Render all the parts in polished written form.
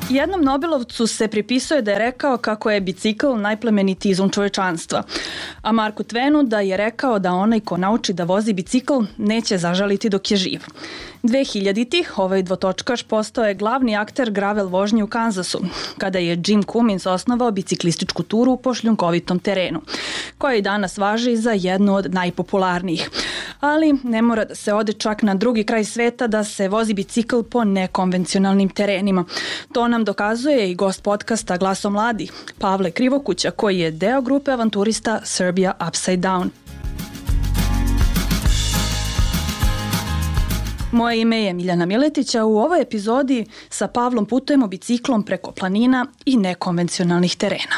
Jednom Nobelovcu se pripisuje da je rekao kako je bicikl najplemenitiji izum čovečanstva, a Marku Twenu da je rekao da onaj ko nauči da vozi bicikl neće zažaliti dok je živ. 2000-ih ovaj dvotočkaš postao je glavni akter gravel vožnje u Kansasu, kada je Jim Cummins osnovao biciklističku turu po šljunkovitom terenu, koja i danas važi za jednu od najpopularnijih. Ali ne mora da se ode čak na drugi kraj sveta da se vozi bicikl po nekonvencionalnim terenima. To nam dokazuje i gost podcasta Glasom mladih, Pavle Krivokuća, koji je deo grupe avanturista Serbia Upside Down. Moje ime je Miljana Miletić, a u ovoj epizodi sa Pavlom putujemo biciklom preko planina i nekonvencionalnih terena.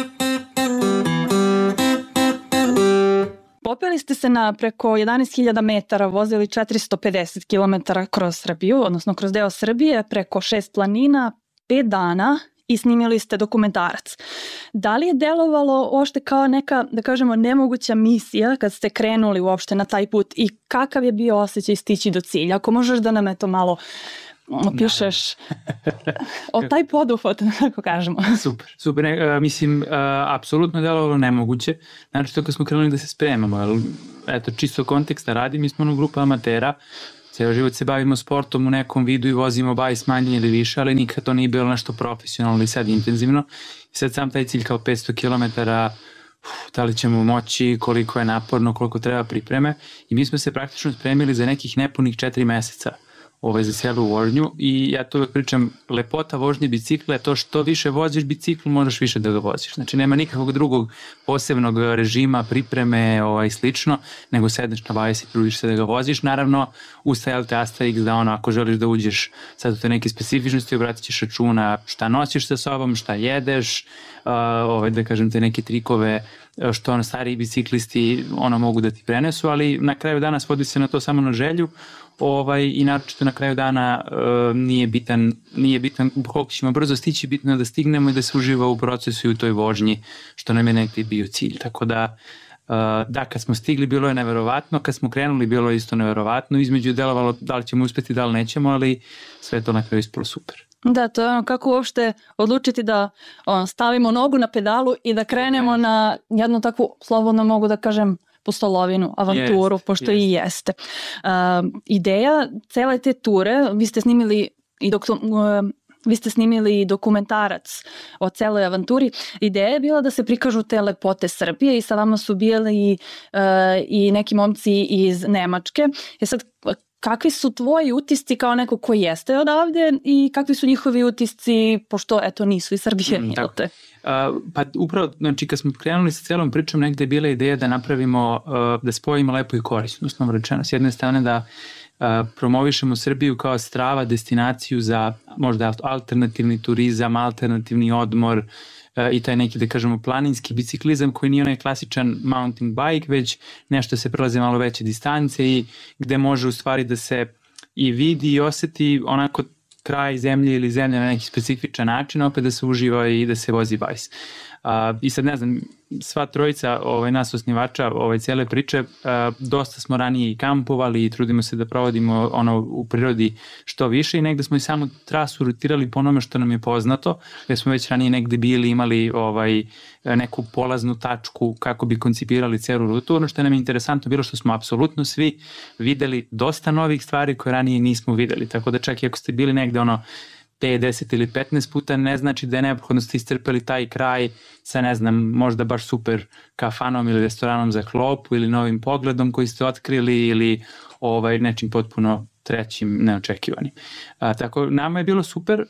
Popeli ste se na preko 11.000 metara, vozili 450 km kroz Srbiju, odnosno kroz deo Srbije, preko 6 planina, 5 dana i snimili ste dokumentarac. Da li je delovalo uopšte kao neka, da kažemo, nemoguća misija kad ste krenuli uopšte na taj put i kakav je bio osjećaj stići do cilja? Ako možeš da nam to malo opišeš o taj poduhvat, tako kažemo. Super. Mislim, apsolutno je delovalo nemoguće. Znači, to kad smo krenuli da se spremamo, ali eto, čisto konteksta radi, mi smo grupa amatera, ceo život se bavimo sportom u nekom vidu i vozimo bajs manje ili više, ali nikad to nije bilo nešto profesionalno i sad intenzivno. I sad sam taj cilj kao 500 km, da li ćemo moći, koliko je naporno, koliko treba pripreme. I mi smo se praktično spremili za nekih nepunih 4 meseca za cijelu vožnju i ja to uvek pričam, lepota vožnje bicikla je to što više voziš bicikl, možeš više da ga voziš. Znači nema nikakvog drugog posebnog režima, pripreme i slično, nego sedneš na bajs i trudiš se da ga voziš. Naravno, ustajali te Asterix da ako želiš da uđeš sad u te neke specifičnosti, obratit ćeš računa šta nosiš sa sobom, šta jedeš, da kažem te neke trikove što stariji biciklisti mogu da ti prenesu, ali na kraju dana svodi se na to samo na želju. I naročito na kraju dana nije bitan koliko ćemo brzo stići, bitno je da stignemo i da se uživa u procesu i u toj vožnji, što nam je negdje bio cilj. Tako da, kad smo stigli bilo je neverovatno, kad smo krenuli bilo je isto neverovatno, između je delovalo da li ćemo uspjeti, da li nećemo, ali sve to na kraju ispalo super. Da, to je kako uopšte odlučiti da stavimo nogu na pedalu i da krenemo na jednu takvu, slobodno mogu da kažem, pustolovinu, avanturu, pošto i jeste. Ideja cele te ture, vi ste snimili dokumentarac o celoj avanturi. Ideja je bila da se prikažu te lepote Srbije i sa vama su bili i neki momci iz Nemačke. Sad, kakvi su tvoji utisci kao neko ko jeste odavde i kakvi su njihovi utisci, pošto nisu iz Srbije, jel te? Pa upravo, znači kad smo krenuli sa celom pričom, negde je bila ideja da napravimo, da spojimo lepo i korisno, uslovno rečeno. S jedne strane da promovišemo Srbiju kao strava destinaciju za možda alternativni turizam, alternativni odmor i taj neki, da kažemo, planinski biciklizam koji nije onaj klasičan mountain bike, već nešto se prelaze malo veće distance i gde može u stvari da se i vidi i oseti onako kraj zemlje ili zemlja na neki specifičan način, opet da se uživa i da se vozi bajs. I sad ne znam, sva trojica nas osnivača cijele priče, dosta smo ranije i kampovali i trudimo se da provodimo u prirodi što više i negde smo i samu trasu rutirali po onome što nam je poznato, jer smo već ranije negde bili, imali neku polaznu tačku kako bi koncipirali celu rutu. Ono što nam je interesantno bilo što smo apsolutno svi videli dosta novih stvari koje ranije nismo videli, tako da čak i ako ste bili negde 5, 10 ili 15 puta, ne znači da je neophodno ste istrpeli taj kraj sa, ne znam, možda baš super kafanom ili restoranom za klopu ili novim pogledom koji ste otkrili ili nečim potpuno trećim, neočekivanim. Tako, nama je bilo super,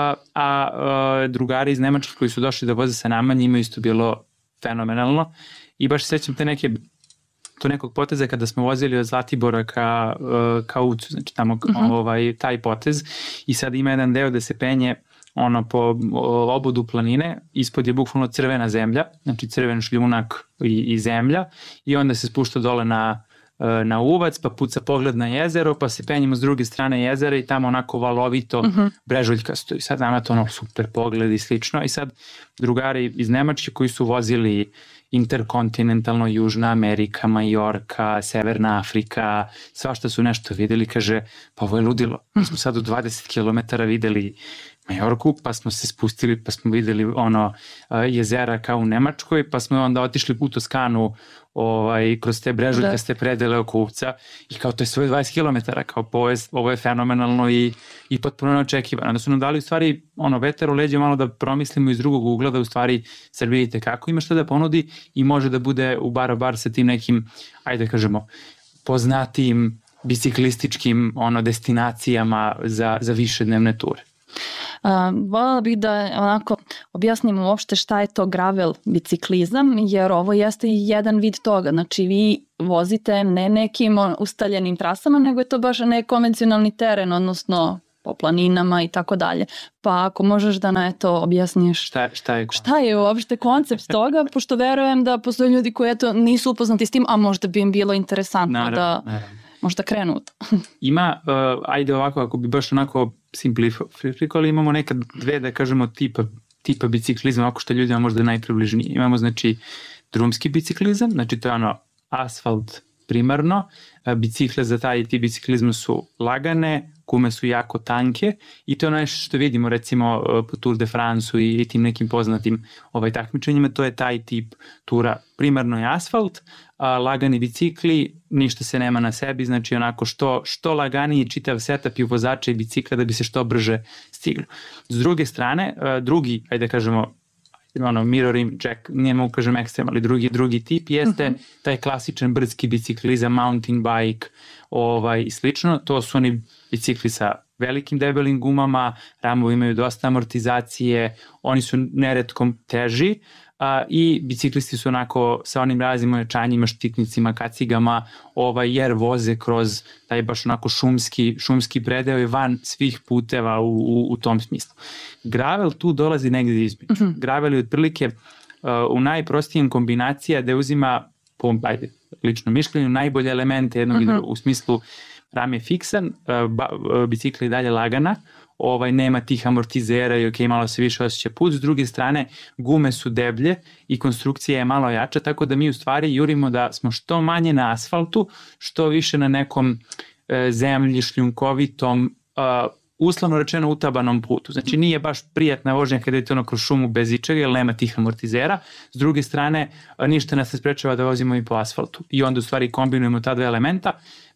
a drugari iz Nemačke koji su došli da voze sa nama, njima isto bilo fenomenalno i baš sećam to nekog poteza kada smo vozili od Zlatibora ka Ucu, znači tamo taj potez i sad ima jedan deo da se penje po obodu planine, ispod je bukvalno crvena zemlja, znači crven šljunak i zemlja i onda se spušta dole na uvac, pa puca pogled na jezero, pa se penjemo s druge strane jezera i tamo onako valovito brežuljkasto i sad nama to super pogled i slično i sad drugari iz Nemačke koji su vozili interkontinentalno, Južna Amerika, Majorka, Severna Afrika, svašta su nešto videli, kaže, pa ovo je ludilo. Mi smo sad u 20 km videli Majorku, pa smo se spustili, pa smo videli jezera kao u Nemačkoj, pa smo onda otišli u Toskanu kroz te brežuljkaste predele oko Uvca i kao to je svoje 20 km, kao ovo je fenomenalno i potpuno neočekivano. Onda su nam dali u stvari vetar u leđe malo da promislimo iz drugog ugla da u stvari Srbija kako ima šta da ponudi i može da bude u bar sa tim nekim, ajde kažemo, poznatijim biciklističkim destinacijama za višednevne ture. Voljela bih da onako objasnimo uopšte šta je to gravel biciklizam, jer ovo jeste jedan vid toga. Znači vi vozite ne nekim ustaljenim trasama, nego je to baš nekonvencionalni teren, odnosno po planinama i tako dalje. Pa ako možeš da na objasniš šta je uopšte koncept toga, pošto verujem da postoje ljudi koji nisu upoznati s tim, a možda bi im bilo interesantno da možda krenu. Ima, ajde ovako, ako bi baš onako simplifikovali, imamo nekad dve, da kažemo, tipa biciklizma, ako što ljudima možda najpribližnije. Imamo, znači, drumski biciklizam, znači to je asfalt primarno, bicikle za taj tip biciklizma su lagane, gume su jako tanke i to je nešto što vidimo recimo po Tour de France-u i tim nekim poznatim takmičenjima, to je taj tip tura. Primarno je asfalt, lagani bicikli, ništa se nema na sebi, znači onako što laganiji čitav setup i vozača i bicikla da bi se što brže stiglo. S druge strane, drugi, ajde da kažemo, mirror jack, nije mogu kažem ekstrem, ali drugi tip jeste taj klasičan brdski biciklizam, mountain bike i slično. To su oni bicikli sa velikim debelim gumama, ramovi imaju dosta amortizacije, oni su neretkom teži i biciklisti su onako sa onim raznim ojačanjima, štitnicima, kacigama, jer voze kroz taj baš onako šumski predeo i van svih puteva u tom smislu. Gravel tu dolazi negdje između. Gravel je otprilike u najprostijem kombinacija da uzima, po lično mišljenju, najbolje elemente jednog i drugog. U smislu ram je fiksan, bicikla je dalje lagana, nema tih amortizera i malo se više osjeća put. S druge strane, gume su deblje i konstrukcija je malo jača, tako da mi u stvari jurimo da smo što manje na asfaltu, što više na nekom zemlji, šljunkovitom, uslovno rečeno utabanom putu. Znači nije baš prijatna vožnja kada je to kroz šumu bez ičega, jer nema tih amortizera. S druge strane, ništa nas ne sprečava da vozimo i po asfaltu. I onda u stvari kombinujemo ta dva elementa.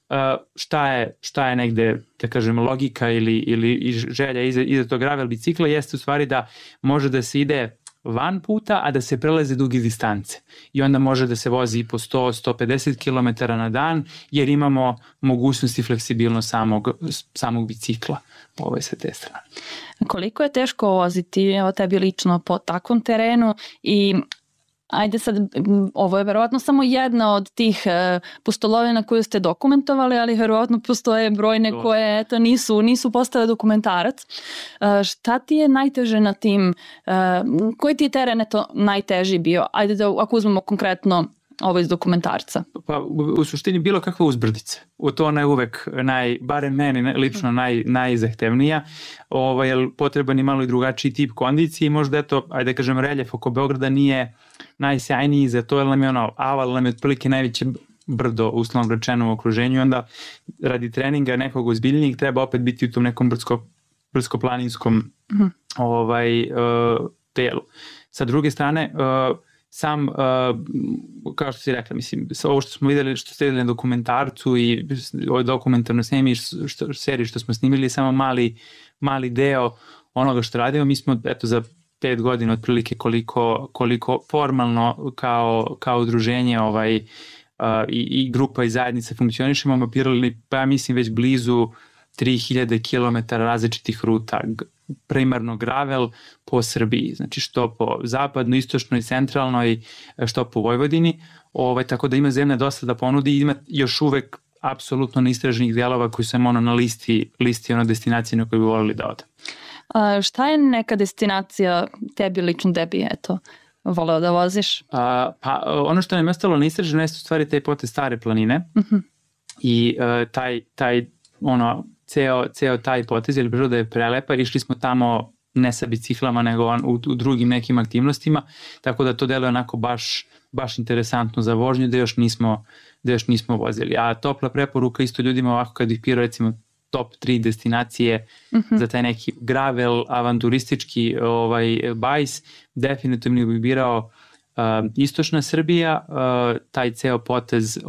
Šta je negde, da kažem, logika ili želja iza tog gravel bicikla jeste u stvari da može da se ide van puta, a da se prelaze duge distance. I onda može da se vozi po 100-150 km na dan, jer imamo mogućnost i fleksibilnost samog bicikla sa te strane. Koliko je teško voziti tebi lično po takvom terenu i ajde sad, ovo je verovatno samo jedna od tih pustolovina koju ste dokumentovali, ali verovatno postoje brojne koje nisu postale dokumentarac. Šta ti je najteže na tim, koji ti je teren najteži bio? Ajde da ako uzmemo konkretno ovo iz dokumentarca. Pa u suštini bilo kakva uzbrdica. To ona je uvek, barem meni lično najzahtevnija, jer potreban je malo i drugačiji tip kondicije i možda ajde kažem, reljef oko Beograda nije najsjajniji za to, jer nam je Aval nam je otprilike najveće brdo, uslovno rečeno, u okruženju, onda radi treninga nekog ozbiljnijeg treba opet biti u tom nekom brdsko-planinskom telu. Sa druge strane, sam, kao što si rekla, mislim, ovo što smo videli, što ste videli na dokumentarcu i ovoj dokumentarnoj seriji što smo snimili je samo mali deo onoga što radimo. Mi smo, za 5 godina otprilike koliko formalno kao udruženje i grupa i zajednica funkcionišemo, mapirali, pa ja mislim već blizu 3000 km različitih ruta, primarno gravel po Srbiji, znači što po zapadnoj, istočnoj, centralnoj, što po Vojvodini, tako da ima zemlja dosta da ponudi i ima još uvek apsolutno neistraženih delova koji su na listi destinacije na koje bi volili da ode. Šta je neka destinacija tebi lično voleo da voziš? Pa ono što nam je ostalo neistraženo je u stvari taj potez Stare planine i taj ceo taj potez, jer priroda je prelepa, išli smo tamo ne sa biciklama, nego u drugim nekim aktivnostima, tako da to deluje onako baš interesantno za vožnju, da još nismo vozili. A topla preporuka isto ljudima ovako kad ih pira recimo top 3 destinacije za taj neki gravel, avanturistički bajs, definitivno bi birao istočna Srbija, taj ceo potez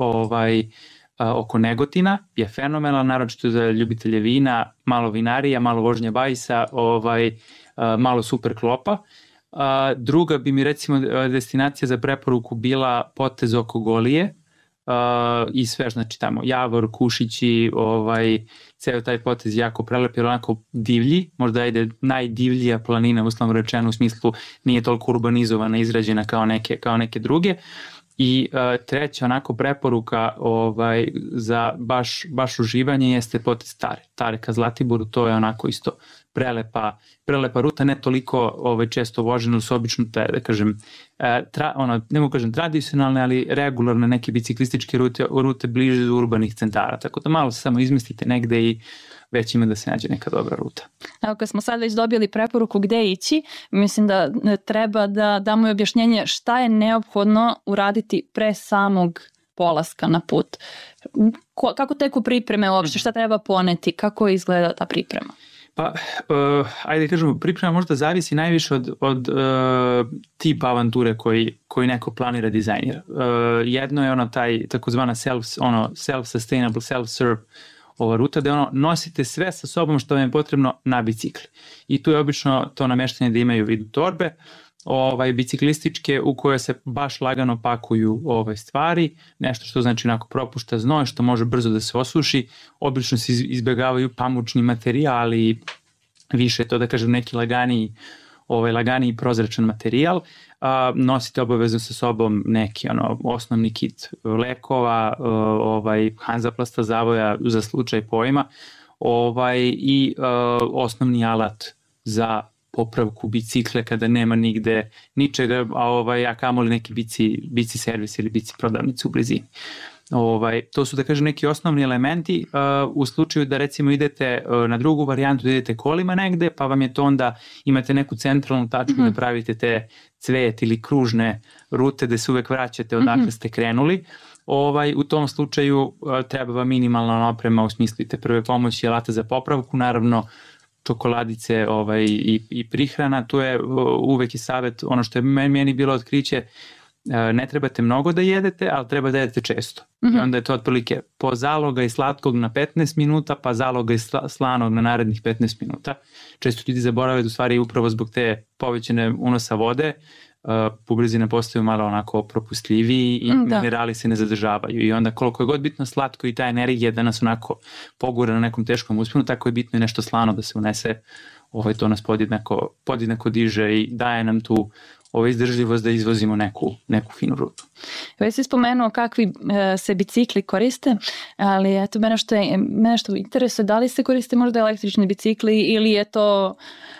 oko Negotina je fenomenal, naročito za ljubitelje vina, malo vinarija, malo vožnje bajsa, malo super klopa. Druga bi mi recimo destinacija za preporuku bila potez oko Golije i sve, znači tamo Javor, Kušići, ceo taj potez jako prelep, jer onako divlji, možda ide najdivljija planina, uslovno rečeno, u smislu nije toliko urbanizovana, izrađena kao neke druge. I treća onako preporuka za baš uživanje jeste potez Tare ka Zlatiboru, to je onako isto prelepa ruta, ne toliko često vožena, su obično da kažem, ne mogu kažem tradicionalne, ali regularne neke biciklističke rute bliže urbanih centara, tako da malo se samo izmestite negde i već ima da se nađe neka dobra ruta. Evo, kad smo sad već dobili preporuku gde ići, mislim da treba da damo objašnjenje šta je neophodno uraditi pre samog polaska na put. Kako teku pripreme uopšte, šta treba poneti, kako izgleda ta priprema? Pa, ajde kažemo, priprema možda zavisi najviše od tipa avanture koji neko planira, dizajnira. Jedno je taj takozvana self-sustainable, self-serve ova ruta, da nosite sve sa sobom što vam je potrebno na bicikli. I tu je obično to nameštanje da imaju vidu torbe, biciklističke u koje se baš lagano pakuju stvari, nešto što znači onako propušta znoj, što može brzo da se osuši, obično se izbjegavaju pamučni materijali, više to da kažem neki laganiji prozračan materijal. Nosite obavezno sa sobom neki osnovni kit lekova, Hanzaplasta zavoja za slučaj pojma i osnovni alat za popravku bicikle kada nema nigde ničega, a kamoli neki bici servis ili bici prodavnice u blizini. To su da kažem neki osnovni elementi u slučaju da recimo idete na drugu varijantu, da idete kolima negde, pa vam je to onda, imate neku centralnu tačku da pravite te cvet ili kružne rute da se uvek vraćate odakle ste krenuli. U tom slučaju treba vam minimalna oprema u smislu te prve pomoći, alata za popravku, naravno čokoladice i prihrana. Tu je uvek i savjet, ono što je meni bilo otkriće, ne trebate mnogo da jedete, ali treba da jedete često. I onda je to otprilike po zaloga i slatkog na 15 minuta, pa zaloga i slanog na narednih 15 minuta. Često ljudi zaborave da u stvari upravo zbog te povećane unosa vode bubrezi ne postaju malo onako propustljiviji i minerali se ne zadržavaju. I onda koliko je god bitno slatko i ta energija da nas onako pogura na nekom teškom usponu, tako je bitno i nešto slano da se unese. To nas podjednako diže i daje nam tu izdržljivost da izvozimo neku finu rutu. Već si spomenuo kakvi se bicikli koriste, ali eto mene što interesuje, da li se koriste možda električni bicikli ili je to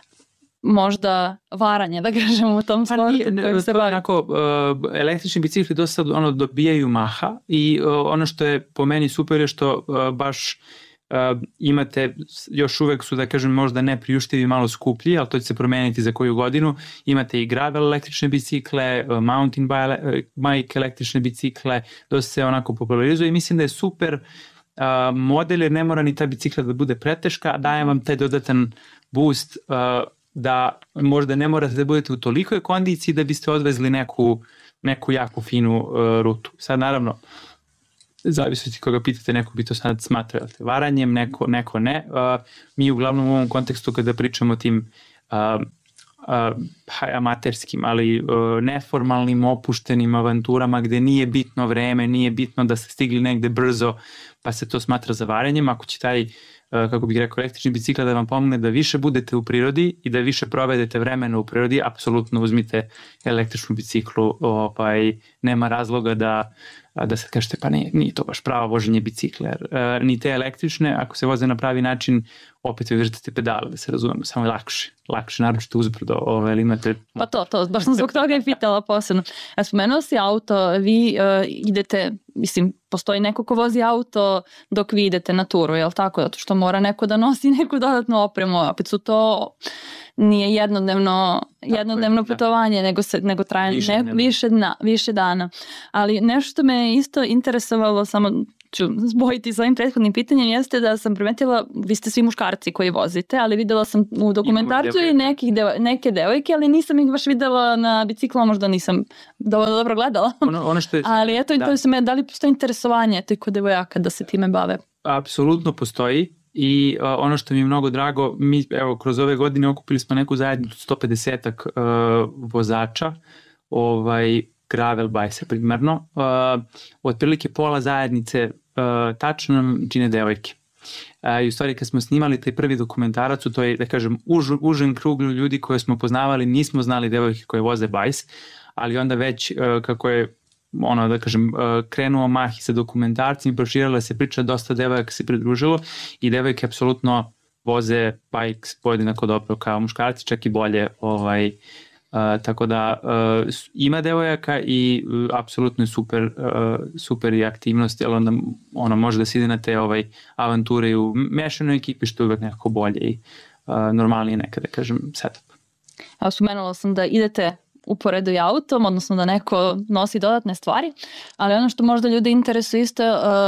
možda varanje, da kažemo, u tom sportu kojim se bavi? Električni bicikli dosta dobijaju maha i ono što je po meni super je što baš imate, još uvek su da kažem možda ne priuštivi, malo skuplji, ali to će se promeniti za koju godinu. Imate i gravel električne bicikle, mountain bike električne bicikle, dosta se onako popularizuje i mislim da je super model jer ne mora ni ta bicikla da bude preteška, daje vam taj dodatan boost da možda ne morate da budete u tolikoj kondiciji da biste odvezli neku jako finu rutu. Sad naravno zavisnosti koga pitate, neko bi to sad smatrao varanjem, neko ne. Mi uglavnom u ovom kontekstu kada pričamo o tim amaterskim, ali neformalnim, opuštenim avanturama gde nije bitno vreme, nije bitno da ste stigli negde brzo, pa se to smatra zavaranjem. Ako će taj, kako bih rekao, električni bicikl da vam pomogne da više budete u prirodi i da više provedete vremena u prirodi, apsolutno uzmite električnu biciklu, nema razloga da se kažete pa nije to baš pravo voženje bicikla. Ni te električne, ako se voze na pravi način, opet vi vrtate pedale, da se razumemo, samo je lakše, naročito uzbrdo, ili imate... Pa to, baš sam zbog toga je pitala posebno. Spomenuo si auto, vi idete, mislim, postoji neko ko vozi auto dok vi idete na turu, je li tako? Zato što mora neko da nosi neku dodatnu opremu, opet su to... Nije jednodnevno putovanje, nego traje više dana. Ali nešto me isto interesovalo, samo ću zbojiti s ovim prethodnim pitanjem, jeste da sam primetila, vi ste svi muškarci koji vozite, ali videla sam u dokumentarcu i neke devojke, ali nisam ih baš videla na biciklu, možda nisam dovoljno dobro gledala. Ono što je, ali eto, da li postoji interesovanje kod devojaka da se time bave? Apsolutno postoji. I ono što mi je mnogo drago, mi kroz ove godine okupili smo neku zajednicu 150-ak vozača, gravel bajsa primarno. Otprilike pola zajednice tačno nam čine devojke. I u stvari kad smo snimali taj prvi dokumentarac, to je, da kažem, užen krug ljudi koje smo poznavali, nismo znali devojke koje voze bajs, ali onda već kako je krenuo mah i sa dokumentarcima, proširala se priča, dosta devojaka se pridružilo i devojke apsolutno voze bajks podjednako dobro kao muškarci, čak i bolje. Tako da ima devojaka i apsolutno je super i aktivnost, jer onda može da se ide na te avanture u mešanoj ekipi, što je uvek nekako bolje i normalnije nekada, kažem, setup. Spomenula sam da idete uporedo i autom, odnosno da neko nosi dodatne stvari, ali ono što možda ljudi interesuje isto,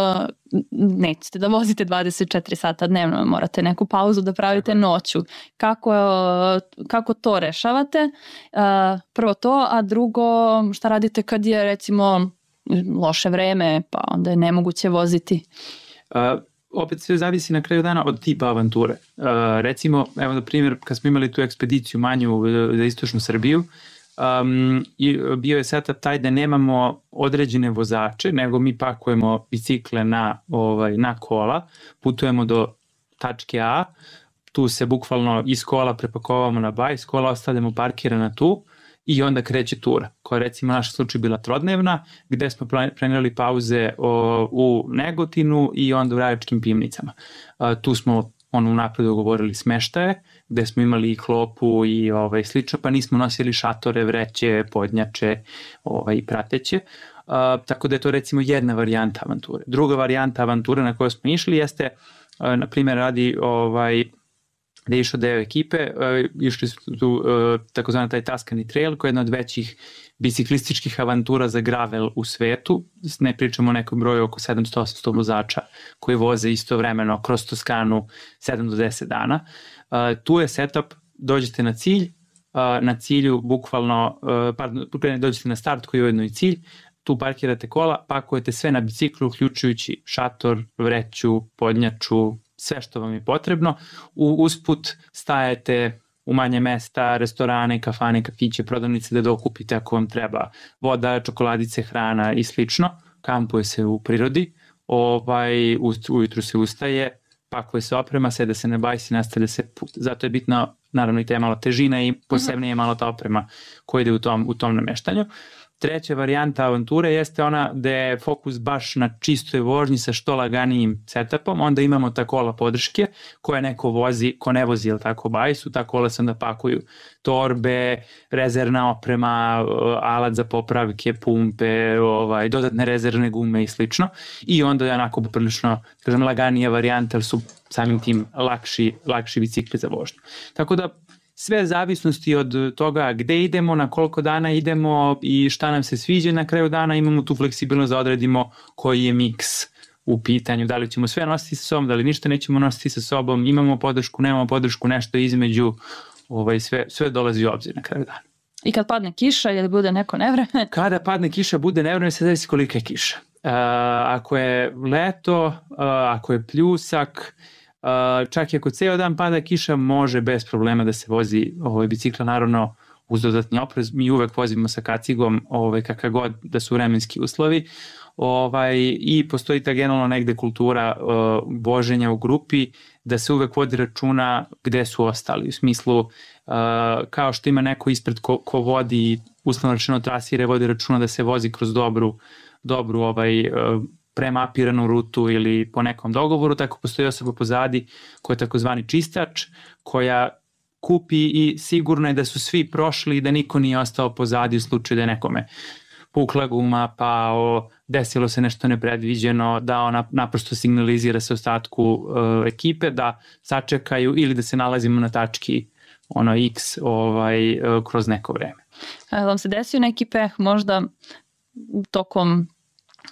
nećete da vozite 24 sata dnevno, morate neku pauzu da pravite noću. Kako to rešavate? Prvo to, a drugo, šta radite kad je recimo loše vreme, pa onda je nemoguće voziti? Opet sve zavisi na kraju dana od tipa avanture. Recimo, evo na primjer, kad smo imali tu ekspediciju manju za istočnu Srbiju, bio je setup taj da nemamo određene vozače, nego mi pakujemo bicikle na kola, putujemo do tačke A, tu se bukvalno iz kola prepakovamo na bajs, kola ostavljamo parkirana tu i onda kreće tura, koja je recimo naš slučaj bila trodnevna, gde smo planirali pauze u Negotinu i onda u Rajačkim Pivnicama. Tu smo unapred dogovorili smeštaje, gde smo imali i klopu i slično, pa nismo nosili šatore, vreće, podnjače i prateće. Tako da je to recimo jedna varijanta avanture. Druga varijanta avanture na kojoj smo išli jeste, na primjer, radi gde je išao deo ekipe, išli su tu takozvani taj Tuscany Trail, koja je jedna od većih biciklističkih avantura za gravel u svetu. Ne pričamo o nekom broju oko 700-800 vozača koji voze istovremeno kroz Toskanu 7 do 10 dana. Tu je setup, dođete na cilj, na cilju bukvalno, dođete na start koji je ujedno i cilj, tu parkirate kola, pakujete sve na biciklu, uključujući šator, vreću, podnjaču, sve što vam je potrebno. Usput stajete u manje mesta, restorane, kafane, kafiće, prodavnice da dokupite ako vam treba voda, čokoladice, hrana i slično. Kampuje se u prirodi, ujutru se ustaje, pakuje se oprema, sede se na bajs i nastavlja se put. Zato je bitno, naravno, i ta je malo težina i posebnije je malo ta oprema koja ide u tom nameštanju. Treća varijanta avanture jeste ona gde je fokus baš na čistoj vožnji sa što laganijim setupom, onda imamo ta kola podrške koje neko vozi, ko ne vozi bajsu, ta kola se onda pakuju torbe, rezervna oprema, alat za popravke, pumpe, dodatne rezervne gume i slično, i onda je onako poprilično, kažem, laganija varijanta, jer su samim tim lakši bicikli za vožnju. Tako da sve zavisnosti od toga gde idemo, na koliko dana idemo i šta nam se sviđa, na kraju dana imamo tu fleksibilnost da odredimo koji je miks u pitanju, da li ćemo sve nositi sa sobom, da li ništa nećemo nositi sa sobom, imamo podršku, nemamo podršku, nešto između, sve dolazi u obzir na kraju dana. I kad padne kiša ili bude neko nevreme? Kada padne kiša, bude nevreme, se zavisi kolika je kiša. Ako je leto, ako je pljusak, čak i ako ceo dan pada kiša, može bez problema da se vozi bicikla, naravno uz dodatni oprez. Mi uvek vozimo sa kacigom kakav god da su vremenski uslovi, i postoji ta generalno negde kultura voženja u grupi, da se uvek vodi računa gde su ostali, u smislu kao što ima neko ispred ko vodi, uslovno rečeno trasire, vodi računa da se vozi kroz dobru premapiranu rutu ili po nekom dogovoru, tako postoji osoba pozadi koja je takozvani čistač, koja kupi i sigurno je da su svi prošli i da niko nije ostao pozadi u slučaju da je nekome pukla guma, pao, desilo se nešto nepredviđeno, da ona naprosto signalizira se ostatku ekipe da sačekaju ili da se nalazimo na tački X kroz neko vreme. Vam se desio neki peh možda tokom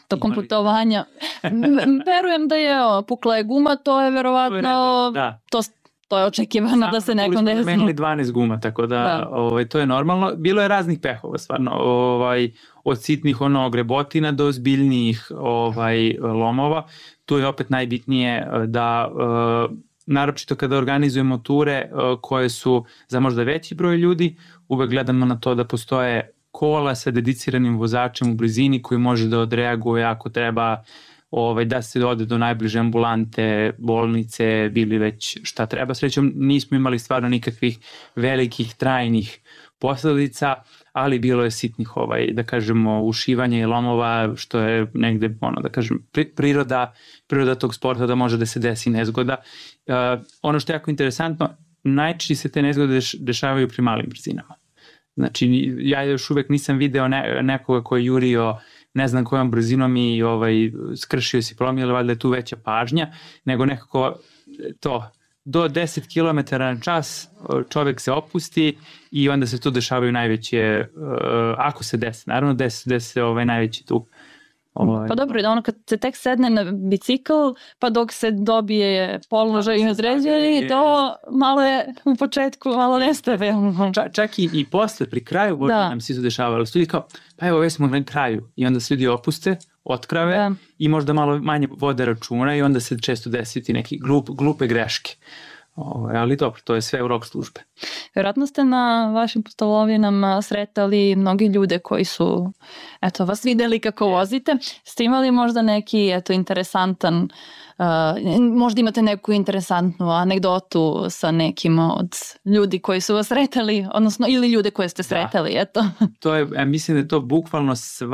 tokom putovanja. Verujem da je pukla je guma, to je verovatno, to je očekivano da se nekom desi. Menili 12 guma, tako da to je normalno. Bilo je raznih pehova, stvarno, od sitnih grebotina do zbiljnijih lomova. Tu je opet najbitnije da, naročito kada organizujemo ture koje su za možda veći broj ljudi, uvek gledamo na to da postoje kola sa dediciranim vozačem u blizini koji može da odreaguje ako treba da se ode do najbliže ambulante, bolnice, bili već šta treba. Srećom nismo imali stvarno nikakvih velikih trajnih posledica, ali bilo je sitnih da kažemo ušivanja i lomova, što je negde da kažem priroda tog sporta da može da se desi nezgoda. Ono što je jako interesantno, najčešće se te nezgode dešavaju pri malim brzinama. Znači, ja još uvek nisam video nekoga koji je jurio ne znam kojom brzinom i skršio si promil, ili valjda je tu veća pažnja, nego nekako to, do 10 km na čas čovek se opusti i onda se tu dešavaju najveće, ako se desi, naravno desi se najveći tu. Pa dobro, kad se tek sedne na bicikl, pa dok se dobije položaj i određeni, to malo je u početku, malo nestaje. Čak i posle, pri kraju vožnje nam se dešavalo. Ljudi kao, pa evo, već smo na kraju. I onda se ljudi opuste, otkrave i možda malo manje vode računa i onda se često desiti neki glupe greške. Ali dobro, to je sve u rok službe. Vjerojatno ste na vašim pustolovinama sretali mnogi ljude koji su vas videli kako vozite. Ste imali možda neki interesantan, možda imate neku interesantnu anegdotu sa nekim od ljudi koji su vas sretali, odnosno ili ljude koje ste sretali, To je, mislim da je to bukvalno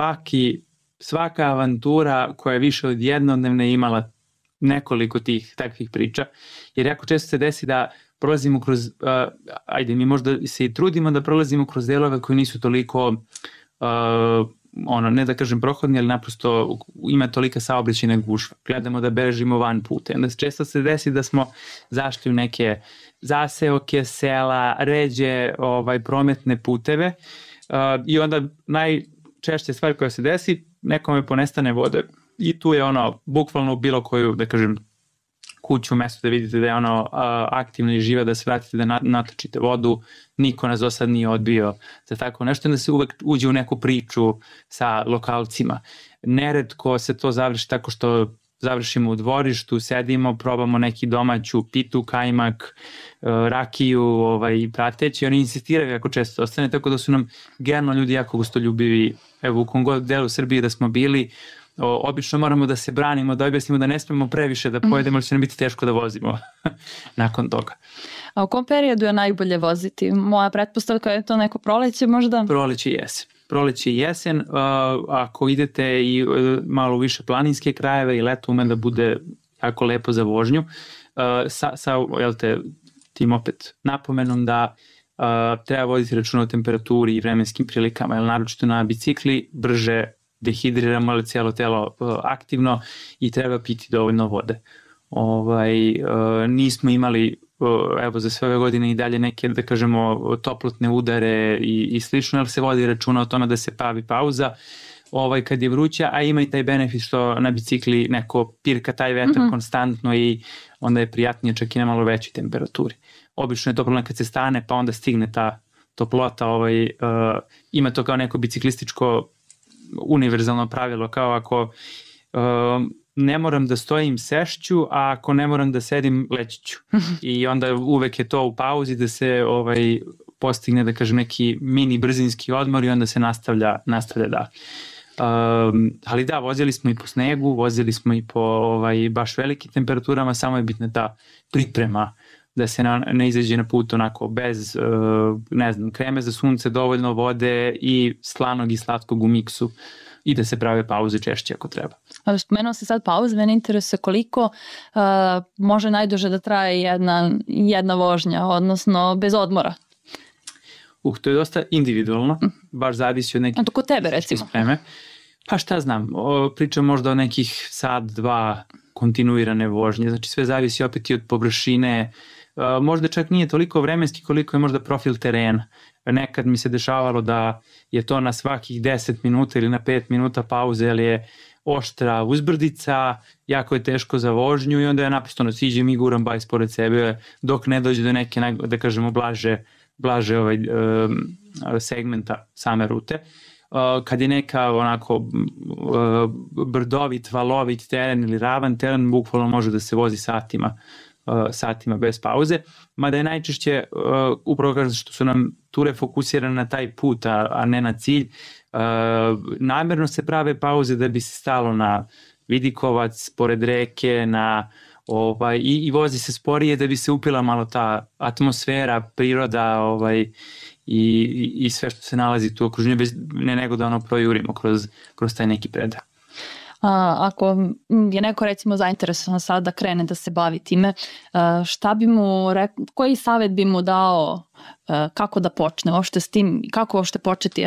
svaka avantura koja je više od jednodnevne imala nekoliko tih takvih priča, jer jako često se desi da prolazimo kroz, mi možda se i trudimo da prolazimo kroz delove koji nisu toliko, ne da kažem prohodni, ali naprosto ima tolika saobraćajna gužva. Gledamo da bežimo van puta. Onda često se desi da smo zašli u neke zaseoke, sela, ređe, prometne puteve i onda najčešće stvar koja se desi, nekome ponestane vode. I tu je bukvalno u bilo koju, da kažem, kuću, mesto da vidite da je aktivno i živa, da se vratite da natočite vodu, niko nas do sad nije odbio za tako nešto, da se uvek uđe u neku priču sa lokalcima. Neretko se to završi tako što završimo u dvorištu, sedimo, probamo neki domaću pitu, kajmak, rakiju i prateći. Oni insistiraju kako često ostane, tako da su nam generalno ljudi jako gostoljubivi. Evo, u kom god delu Srbije da smo bili, obično moramo da se branimo, da objasnimo da ne smemo previše da pojedemo, jer će nam biti teško da vozimo nakon toga. A u kom periodu je najbolje voziti? Moja pretpostavka je to neko proleće možda? Proleće i jesen. Ako idete i malo više planinske krajeve i leto ume da bude jako lepo za vožnju, sa tim opet napomenom da treba voditi računa o temperaturi i vremenskim prilikama, jer naročito na bicikli brže dehidriramo, ali cijelo telo aktivno i treba piti dovoljno vode. Nismo imali za sve ove godine i dalje neke, da kažemo, toplotne udare i slično, ali se vodi računa o tome da se pravi pauza kad je vruća, a ima i taj benefit što na bicikli neko pirka taj vetar konstantno i onda je prijatnije čak i na malo većoj temperaturi. Obično je to problem kad se stane pa onda stigne ta toplota, ima to kao neko biciklističko univerzalno pravilo, kao ako ne moram da stojim, sešću, a ako ne moram da sedim, leći ću. I onda uvek je to u pauzi da se postigne, da kažem, neki mini brzinski odmor i onda se nastavlja da. Ali da, vozili smo i po snegu, vozili smo i po baš velikim temperaturama, samo je bitna ta priprema da se ne izađe na put onako bez, kreme za sunce, dovoljno vode i slanog i slatkog u miksu i da se prave pauze češće ako treba. Ali spomenuo se sad pauze, mene interesuje koliko može najduže da traje jedna vožnja, odnosno bez odmora. To je dosta individualno, baš zavisi od nekih... A to kod tebe recimo? Spreme. Pa šta znam, pričam možda o nekih sat, dva kontinuirane vožnje, znači sve zavisi opet i od površine, možda čak nije toliko vremenski koliko je možda profil terena. Nekad mi se dešavalo da je to na svakih 10 minuta ili na 5 minuta pauze, ali je oštra uzbrdica, jako je teško za vožnju i onda ja naprosto siđem i guram bajs pored sebe dok ne dođe do neke, da kažemo, blaže segmenta same rute. Kad je neka onako brdovit, valovit teren ili ravan teren, bukvalno može da se vozi satima bez pauze, mada je najčešće upravo kažem što su nam ture fokusirane na taj put, a ne na cilj. Namerno se prave pauze da bi se stalo na vidikovac, pored reke, i vozi se sporije da bi se upila malo ta atmosfera, priroda i sve što se nalazi tu u okruženju, ne nego da projurimo kroz taj neki predah. Ako je neko recimo zainteresovan sad da krene da se bavi time, šta bi mu koji savjet bi mu dao kako da počne uopšte s tim, kako uopšte početi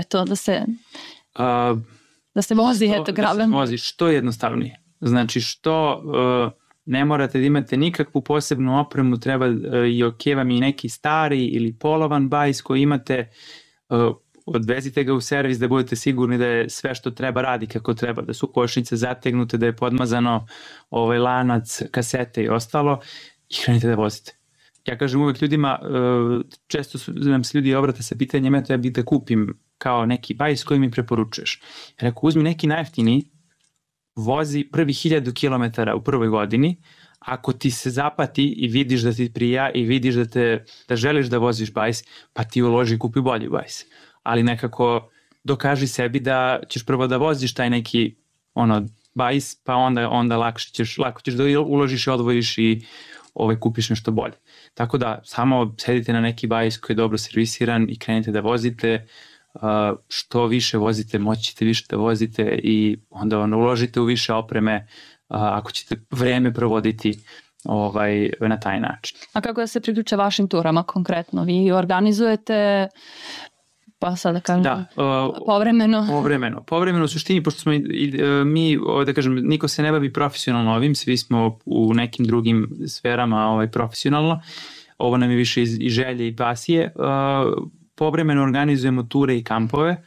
da se vozi gravel? Da se vozi što jednostavnije. Znači što ne morate da imate nikakvu posebnu opremu, treba i vam i neki stari ili polovan bajs koji imate, odvezite ga u servis da budete sigurni da je sve što treba radi kako treba, da su kočnice zategnute, da je podmazano lanac, kasete i ostalo i krenite da vozite. Ja kažem uvek ljudima, često nam se ljudi obrate sa pitanjem, ja bih da kupim kao neki bajs koji mi preporučuješ. Rekao, uzmi neki najjeftiniji, vozi prvi 1000 km u prvoj godini, ako ti se zapati i vidiš da ti prija i vidiš da želiš da voziš bajs, pa ti uloži i kupi bolji bajs. Ali nekako dokaži sebi da ćeš prvo da voziš taj neki bajs, pa onda lako ćeš da uložiš i odvojiš i kupiš nešto bolje. Tako da samo sedite na neki bajs koji je dobro servisiran i krenite da vozite. Što više vozite, moći ćete više da vozite i onda uložite u više opreme ako ćete vreme provoditi na taj način. A kako da se priključe vašim turama konkretno? Vi organizujete, pa sad da kažem, povremeno? Povremeno u suštini, pošto smo mi, da kažem, niko se ne bavi profesionalno ovim, svi smo u nekim drugim sferama profesionalno, ovo nam je više iz želje i pasije. Povremeno organizujemo ture i kampove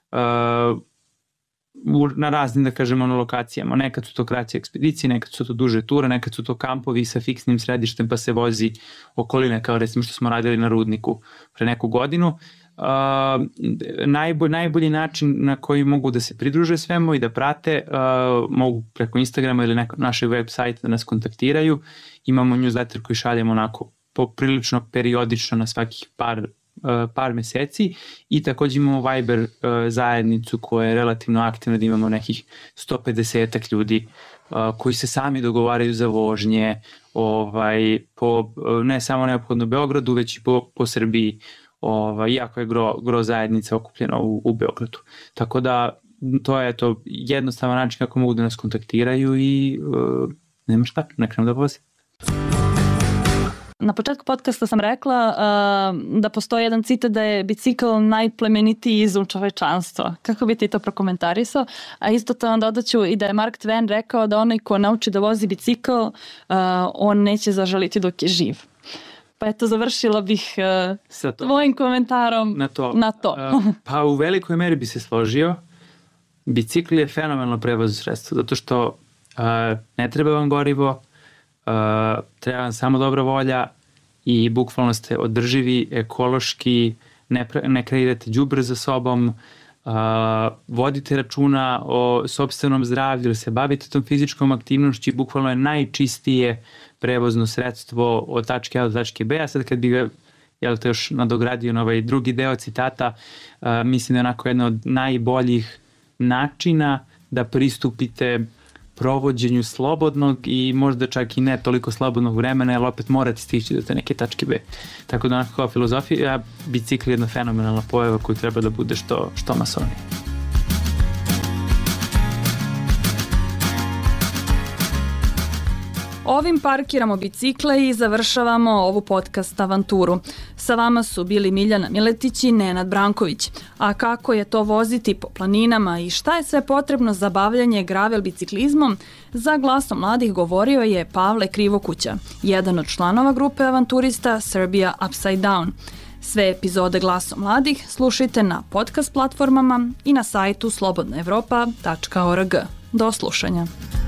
na raznim, da kažemo, lokacijama. Nekad su to kraće ekspedicije, nekad su to duže ture, nekad su to kampovi sa fiksnim središtem pa se vozi okoline, kao recimo što smo radili na Rudniku pre neku godinu. Najbolji način na koji mogu da se pridruže svemu i da prate, mogu preko Instagrama ili našeg web sajta da nas kontaktiraju. Imamo newsletter koji šaljemo onako poprilično periodično na svakih par meseci i također imamo Viber zajednicu koja je relativno aktivna, da imamo nekih 150 ljudi koji se sami dogovaraju za vožnje ne samo neophodno Beogradu, već i po Srbiji, iako je gro zajednica okupljena u Beogradu. Tako da to je jednostavan način kako mogu da nas kontaktiraju i nema šta, ne krenu da vozi. Na početku podcasta sam rekla da postoji jedan citat da je bicikl najplemenitiji izum čovečanstva. Kako bi ti to prokomentarisao? A isto to onda dodaću i da je Mark Twain rekao da onaj ko nauči da vozi bicikl, on neće zažaliti dok je živ. Pa eto, završila bih tvojim komentarom na to. Pa u velikoj meri bi se složio. Bicikl je fenomenalno prevozno sredstvo, zato što ne treba vam gorivo, treba vam samo dobra volja i bukvalno ste održivi, ekološki, ne kreirate đubre za sobom, vodite računa o sopstvenom zdravlju, jer se bavite tom fizičkom aktivnošću i bukvalno je najčistije prevozno sredstvo od tačke A do tačke B. A sad kad bi ga još nadogradio na ovaj drugi deo citata, mislim da je onako jedna od najboljih načina da pristupite provođenju slobodnog i možda čak i ne toliko slobodnog vremena, jer opet morate stići do te neke tačke B. Tako da onako kao filozofija, bicikl je jedna fenomenalna pojava koju treba da bude što masovnije. Ovim parkiramo bicikle i završavamo ovu podcast avanturu. Sa vama su bili Miljana Miletić i Nenad Branković. A kako je to voziti po planinama i šta je sve potrebno za bavljanje gravel biciklizmom, za Glasom mladih govorio je Pavle Krivokuća, jedan od članova grupe avanturista Serbia Upside Down. Sve epizode Glasom mladih slušajte na podcast platformama i na sajtu slobodnaevropa.org. Do slušanja.